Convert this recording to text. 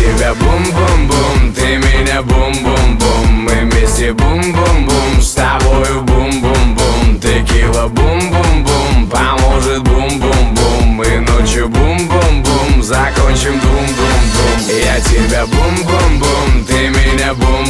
тебя бум-бум-бум, ты меня бум-бум-бум. Мы вместе бум-бум-бум, с тобою бум-бум-бум. Текила бум-бум-бум, поможет бум-бум-бум. Мы ночью бум-бум-бум, закончим бум-бум-бум. Я тебя бум-бум-бум, ты меня бум-бум-бум.